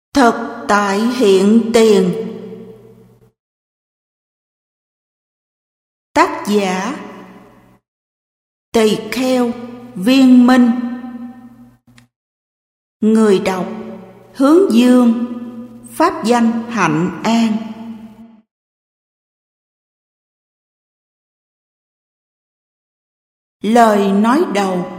Thực tại hiện tiền. Tác giả Tỳ Kheo Viên Minh. Người đọc Hướng Dương. Pháp danh Hạnh An. Lời nói đầu.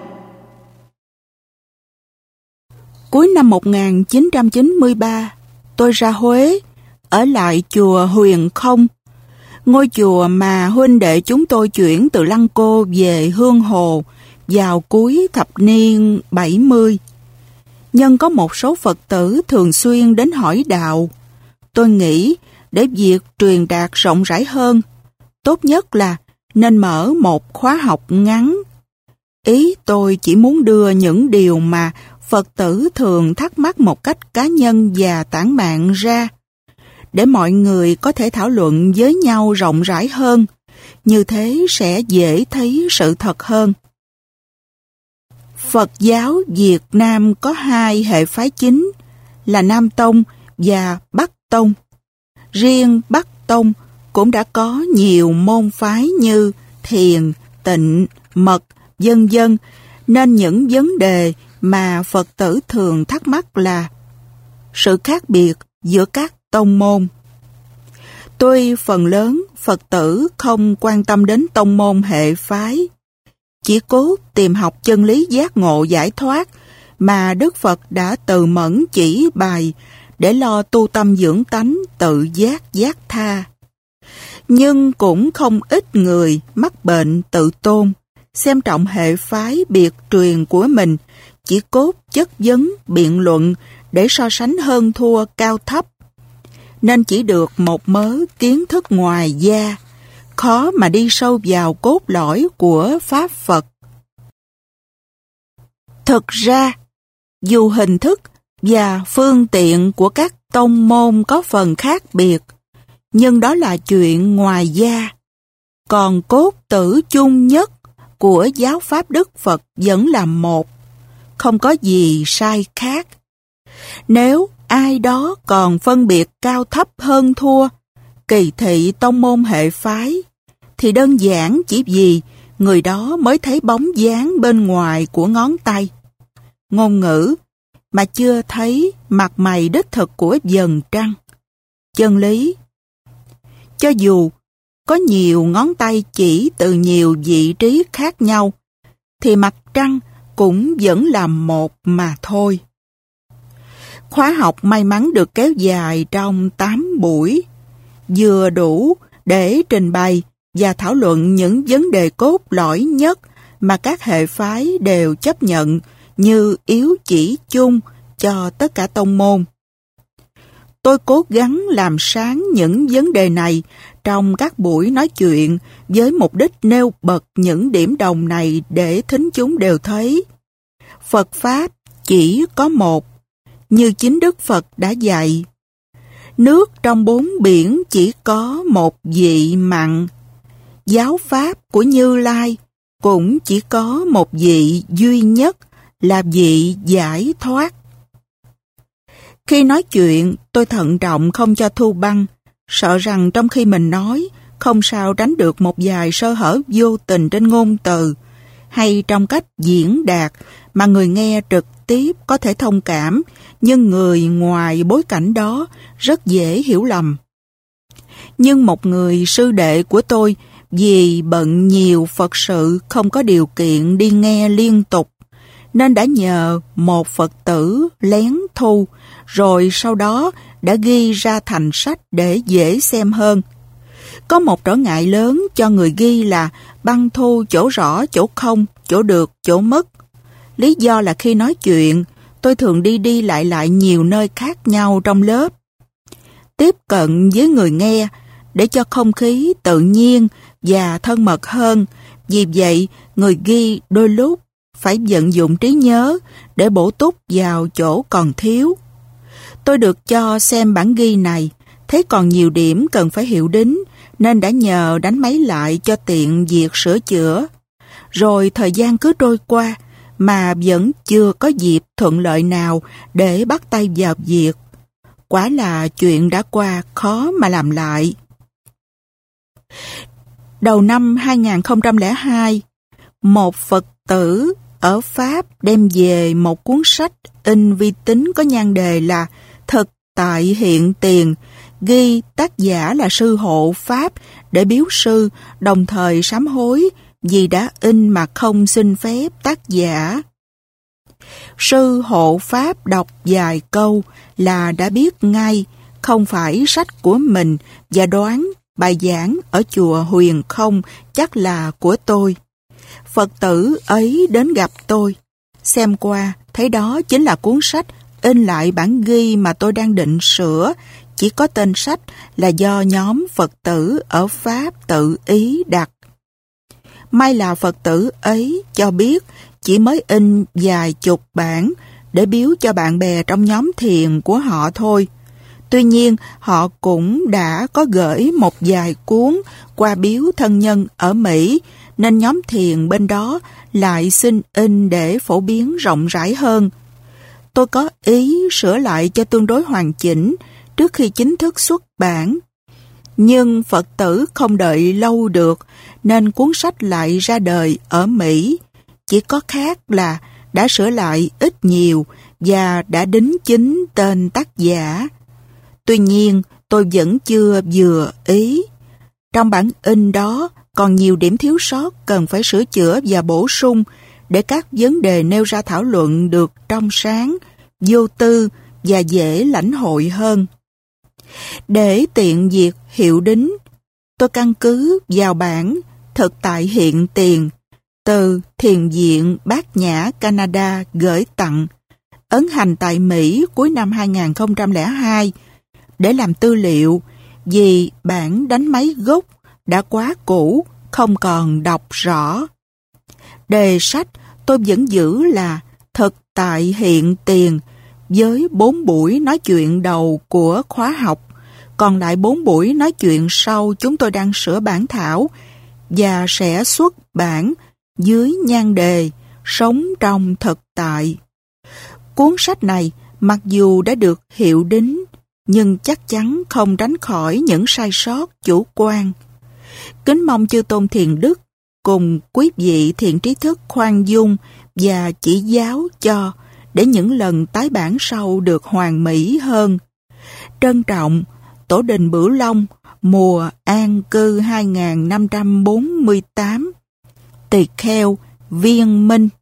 Cuối năm 1993, tôi ra Huế, ở lại chùa Huyền Không, ngôi chùa mà huynh đệ chúng tôi chuyển từ Lăng Cô về Hương Hồ vào cuối thập niên 70. Nhưng có một số Phật tử thường xuyên đến hỏi đạo. Tôi nghĩ để việc truyền đạt rộng rãi hơn, tốt nhất là nên mở một khóa học ngắn. Ý tôi chỉ muốn đưa những điều mà Phật tử thường thắc mắc một cách cá nhân và tản mạn ra, để mọi người có thể thảo luận với nhau rộng rãi hơn, như thế sẽ dễ thấy sự thật hơn. Phật giáo Việt Nam có hai hệ phái chính là Nam Tông và Bắc Tông. Riêng Bắc Tông cũng đã có nhiều môn phái như thiền, tịnh, mật, vân vân, nên những vấn đề mà Phật tử thường thắc mắc là sự khác biệt giữa các tông môn. Tuy phần lớn Phật tử không quan tâm đến tông môn hệ phái, chỉ cố tìm học chân lý giác ngộ giải thoát mà Đức Phật đã từ mẫn chỉ bày để lo tu tâm dưỡng tánh tự giác giác tha. Nhưng cũng không ít người mắc bệnh tự tôn, xem trọng hệ phái biệt truyền của mình, chỉ cốt chất vấn biện luận để so sánh hơn thua cao thấp, nên chỉ được một mớ kiến thức ngoài da, khó mà đi sâu vào cốt lõi của Pháp Phật. Thực ra, dù hình thức và phương tiện của các tông môn có phần khác biệt, nhưng đó là chuyện ngoài da. Còn cốt tử chung nhất của giáo pháp Đức Phật vẫn là một, không có gì sai khác. Nếu ai đó còn phân biệt cao thấp hơn thua, kỳ thị tông môn hệ phái, thì đơn giản chỉ vì người đó mới thấy bóng dáng bên ngoài của ngón tay, ngôn ngữ, mà chưa thấy mặt mày đích thực của vầng trăng. Chân lý, cho dù có nhiều ngón tay chỉ từ nhiều vị trí khác nhau, thì mặt trăng cũng vẫn là một mà thôi. Khóa học may mắn được kéo dài trong 8 buổi, vừa đủ để trình bày và thảo luận những vấn đề cốt lõi nhất mà các hệ phái đều chấp nhận như yếu chỉ chung cho tất cả tông môn. Tôi cố gắng làm sáng những vấn đề này trong các buổi nói chuyện với mục đích nêu bật những điểm đồng này để thính chúng đều thấy. Phật Pháp chỉ có một, như chính Đức Phật đã dạy. Nước trong 4 biển chỉ có một vị mặn. Giáo Pháp của Như Lai cũng chỉ có một vị duy nhất là vị giải thoát. Khi nói chuyện, tôi thận trọng không cho thu băng, sợ rằng trong khi mình nói, không sao tránh được một vài sơ hở vô tình trên ngôn từ, hay trong cách diễn đạt mà người nghe trực tiếp có thể thông cảm, nhưng người ngoài bối cảnh đó rất dễ hiểu lầm. Nhưng một người sư đệ của tôi vì bận nhiều Phật sự không có điều kiện đi nghe liên tục, nên đã nhờ một Phật tử lén thu, rồi sau đó đã ghi ra thành sách để dễ xem hơn. Có một trở ngại lớn cho người ghi là băng thu chỗ rõ chỗ không, chỗ được chỗ mất. Lý do là khi nói chuyện, tôi thường đi lại nhiều nơi khác nhau trong lớp. Tiếp cận với người nghe để cho không khí tự nhiên và thân mật hơn. Vì vậy, người ghi đôi lúc phải vận dụng trí nhớ để bổ túc vào chỗ còn thiếu. Tôi được cho xem bản ghi này, thấy còn nhiều điểm cần phải hiệu đính, nên đã nhờ đánh máy lại cho tiện việc sửa chữa. Rồi thời gian cứ trôi qua, mà vẫn chưa có dịp thuận lợi nào để bắt tay vào việc. Quả là chuyện đã qua khó mà làm lại. Đầu năm 2002, một Phật tử ở Pháp đem về một cuốn sách in vi tính có nhan đề là Thực tại hiện tiền, ghi tác giả là sư hộ Pháp để biếu sư, đồng thời sám hối vì đã in mà không xin phép tác giả. Sư hộ Pháp đọc vài câu là đã biết ngay không phải sách của mình và đoán bài giảng ở chùa Huyền Không chắc là của tôi. Phật tử ấy đến gặp tôi, xem qua thấy đó chính là cuốn sách in lại bản ghi mà tôi đang định sửa, chỉ có tên sách là do nhóm Phật tử ở Pháp tự ý đặt. May là Phật tử ấy cho biết chỉ mới in vài chục bản để biếu cho bạn bè trong nhóm thiền của họ thôi. Tuy nhiên, họ cũng đã có gửi một vài cuốn qua biếu thân nhân ở Mỹ, nên nhóm thiền bên đó lại xin in để phổ biến rộng rãi hơn. Tôi có ý sửa lại cho tương đối hoàn chỉnh trước khi chính thức xuất bản. Nhưng Phật tử không đợi lâu được, nên cuốn sách lại ra đời ở Mỹ. Chỉ có khác là đã sửa lại ít nhiều và đã đính chính tên tác giả. Tuy nhiên, tôi vẫn chưa vừa ý. Trong bản in đó còn nhiều điểm thiếu sót cần phải sửa chữa và bổ sung để các vấn đề nêu ra thảo luận được trong sáng, vô tư và dễ lãnh hội hơn. Để tiện việc hiệu đính, tôi căn cứ vào bản Thực tại hiện tiền từ Thiền viện Bát Nhã Canada gửi tặng, ấn hành tại Mỹ cuối năm 2002 để làm tư liệu, vì bản đánh máy gốc đã quá cũ, không còn đọc rõ. Đề sách tôi vẫn giữ là Thực tại hiện tiền với 4 buổi nói chuyện đầu của khóa học, còn lại 4 buổi nói chuyện sau chúng tôi đang sửa bản thảo và sẽ xuất bản dưới nhan đề Sống trong thực tại. Cuốn sách này mặc dù đã được hiệu đính nhưng chắc chắn không tránh khỏi những sai sót chủ quan. Kính mong chư tôn thiền đức cùng quý vị thiện trí thức khoan dung và chỉ giáo cho để những lần tái bản sau được hoàn mỹ hơn. Trân trọng, Tổ đình Bửu Long, mùa An Cư 2548, Tỳ Kheo, Viên Minh.